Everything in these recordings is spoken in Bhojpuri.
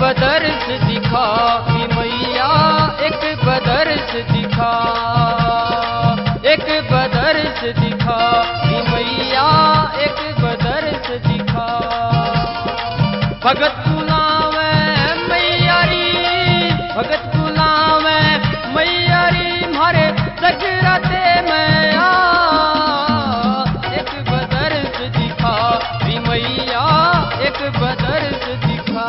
बदर्श दिखा री मैया, एक बदर्श दिखा, एक बदर्श दिखा री मैया, एक बदर्श दिखा। भगत बुलावे मैयारी, भगत बुलावे मैयारी, मारे जगराते में आ, एक बदर्श दिखा री मैया, एक बदर्श दिखा।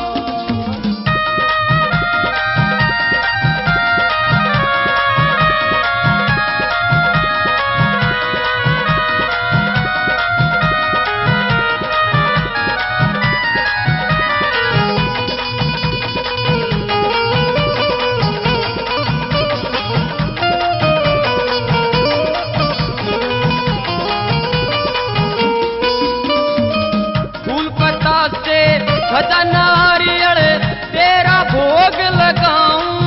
खजा नारियल तेरा भोग लगाऊं,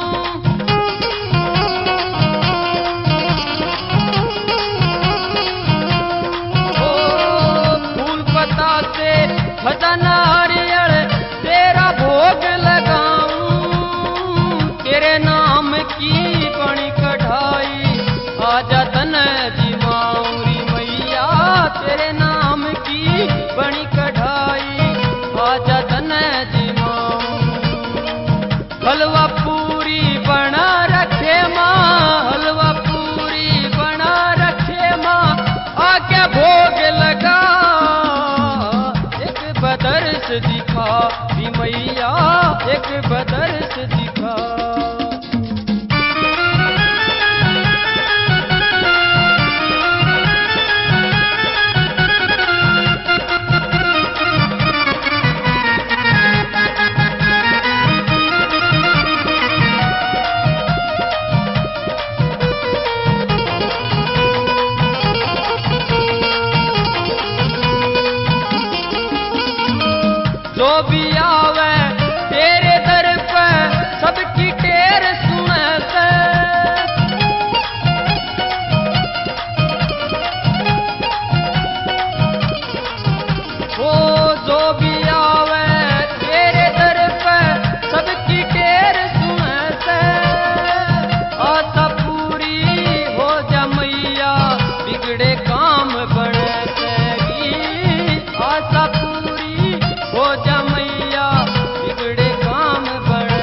ओ फूल पत्ता से खजा नारियल तेरा भोग लगाऊं। तेरे नाम की बनी कढ़ाई आजा तन जिमाऊं री मैया, तेरे नाम की बनी कढ़ाई आजा तन जिमाऊं। हलवा पूरी बना रखे माँ, हलवा पूरी बना रखे माँ, आके भोग लगा। एक बदर्श दिखा री मैया, एक बदर्श दिखा। जो भी आवे तेरे दर पे सबकी टेर सुने से, वो जो भी आवे तेरे दर पे सबकी टेर सुने से। आशा पूरी हो जा मैया, बिगड़े काम बने से, आशा पूरी हो जा मैया, बिगड़े काम बने।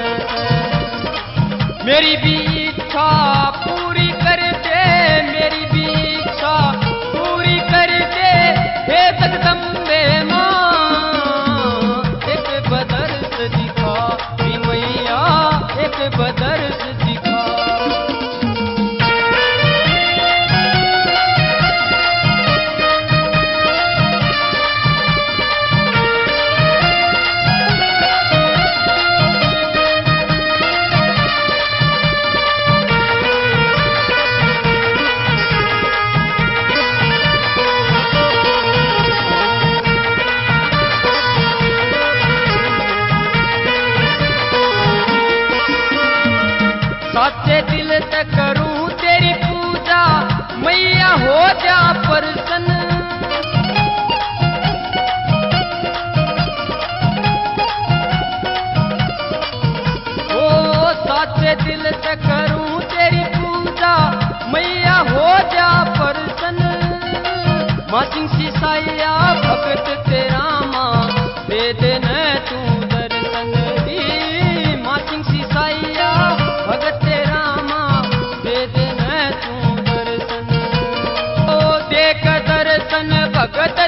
मेरी भी इच्छा पूरी कर दे, मेरी भी इच्छा पूरी कर दे, हे जगदम्बे माँ। एक बदर्श दिखा री मैया, एक बदर्श दिखा। सच्चे दिल से करूं तेरी पूजा मैया, हो जा प्रसन्न। ओ सच्चे दिल से करूं तेरी पूजा मैया, हो जा प्रसन्न। माँ सिंह सिसाइया भगत तेरा माँ, दे देना तू दर्शन दी। माँ सिंह सिसाइया भगत तेरा माँ, दे देना तू दर्शन। ओ देख दर्शन भगत